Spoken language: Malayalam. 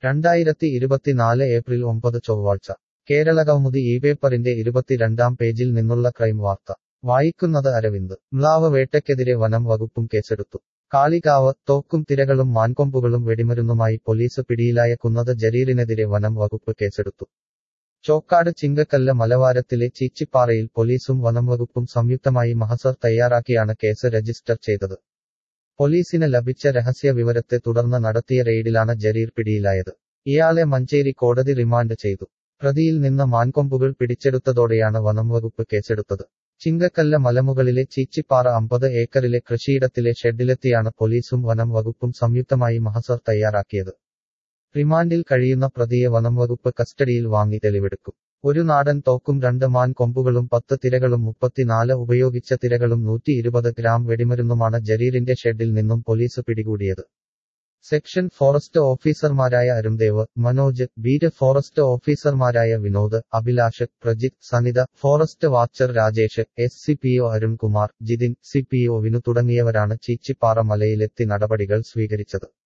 2024 ഏപ്രിൽ 9 ചൊവ്വാഴ്ച കേരളകൗമുദി ഈ പേപ്പറിന്റെ 22-ാം പേജിൽ നിന്നുള്ള ക്രൈം വാർത്ത വായിക്കുന്നത് അരവിന്ദ് മ്ലാവ് വേട്ടയ്ക്കെതിരെ വനം വകുപ്പും കേസെടുത്തു കാളികാവ് തോക്കും തിരകളും മാൻകൊമ്പുകളും വെടിമരുന്നുമായി പോലീസ് പിടിയിലായ കുന്നത് ജരീറിനെതിരെ വനം വകുപ്പ് കേസെടുത്തു ചോക്കാട് ചിങ്കക്കല്ല് മലവാരത്തിലെ ചീച്ചിപ്പാറയിൽ പോലീസും വനംവകുപ്പും സംയുക്തമായി മഹസർ തയ്യാറാക്കിയാണ് കേസ് രജിസ്റ്റർ ചെയ്തത് പോലീസിന് ലഭിച്ച രഹസ്യ വിവരത്തെ തുടർന്ന് നടത്തിയ റെയ്ഡിലാണ് ജരീർ പിടിയിലായത് ഇയാളെ മഞ്ചേരി കോടതി റിമാൻഡ് ചെയ്തു പ്രതിയിൽ നിന്ന് മാൻകൊമ്പുകൾ പിടിച്ചെടുത്തതോടെയാണ് വനംവകുപ്പ് കേസെടുത്തത് ചിങ്കക്കല്ല് മലമുകളിലെ ചീച്ചിപ്പാറ 50 ഏക്കറിലെ കൃഷിയിടത്തിലെ ഷെഡിലെത്തിയാണ് പോലീസും വനം വകുപ്പും സംയുക്തമായി മഹസർ തയ്യാറാക്കിയത് റിമാൻഡിൽ കഴിയുന്ന പ്രതിയെ വനംവകുപ്പ് കസ്റ്റഡിയിൽ വാങ്ങി തെളിവെടുക്കും ഒരു നാടൻ തോക്കും 2 മാൻ കൊമ്പുകളും 10 തിരകളും 34 ഉപയോഗിച്ച തിരകളും 120 ഗ്രാം വെടിമരുന്നുമാണ് ജരീറിന്റെ ഷെഡിൽ നിന്നും പോലീസ് പിടികൂടിയത് സെക്ഷൻ ഫോറസ്റ്റ് ഓഫീസർമാരായ അരുൺദേവ് മനോജ് ബീറ്റ് ഫോറസ്റ്റ് ഓഫീസർമാരായ Vinod Abhilash Prajith Sanitha forest watcher Rajesh SCPO Arunkumar Jithin CPO Vinu തുടങ്ങിയവരാണ് ചീച്ചിപ്പാറ മലയിലെത്തി നടപടികൾ സ്വീകരിച്ചത്